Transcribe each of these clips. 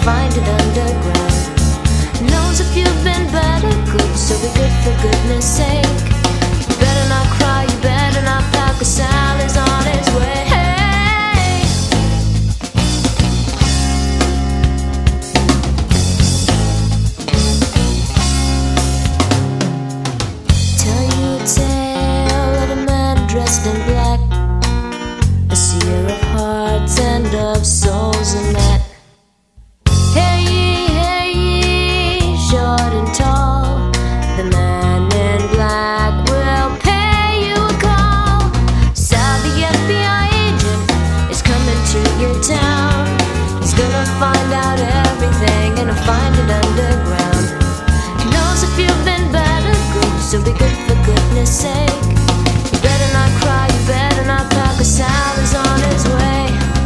find it underground. Knows if you've been bad or good, so be good for goodness sake. You better not cry, you better not pout, 'cause Sally's on his way. Tell you a tale of a man dressed in black, a seer of hearts and of souls, and that hear ye, short and tall, the man in black will pay you a call. Sal, the FBI agent, is coming to your town. He's gonna find out everything and he'll find it underground. He knows if you've been bad or good, so be good for goodness sake. You better not cry, you better not pout, 'cause Sal is on his way.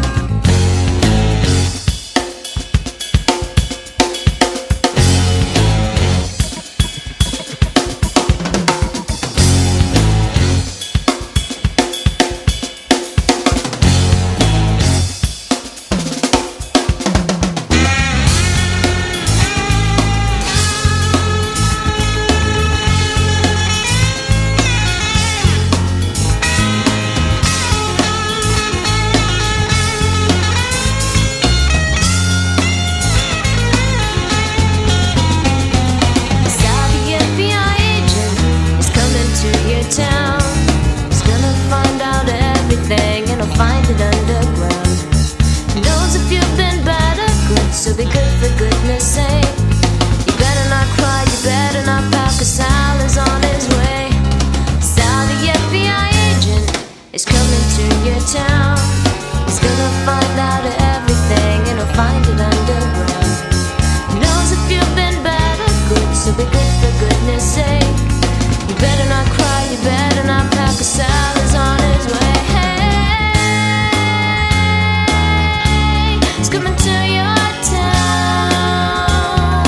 Town. He's gonna find out everything and he'll find it underground. He knows if you've been bad or good, so be good for goodness sake. You better not cry, you better not pout, 'cause Sal is on his way. Sal, the FBI agent, is coming to your town. He's gonna find out everything and he'll find it underground. He knows if you've been bad or good, so be good for goodness sake. You better not cry, you better not pout, 'cause Sal is on his way. Hey, he's coming to your town.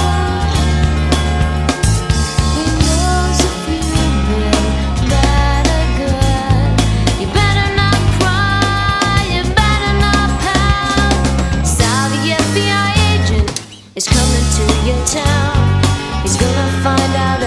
He knows if you've been bad or good. You better not cry, you better not pout. Sal, the FBI agent, is coming to your town. He's gonna find out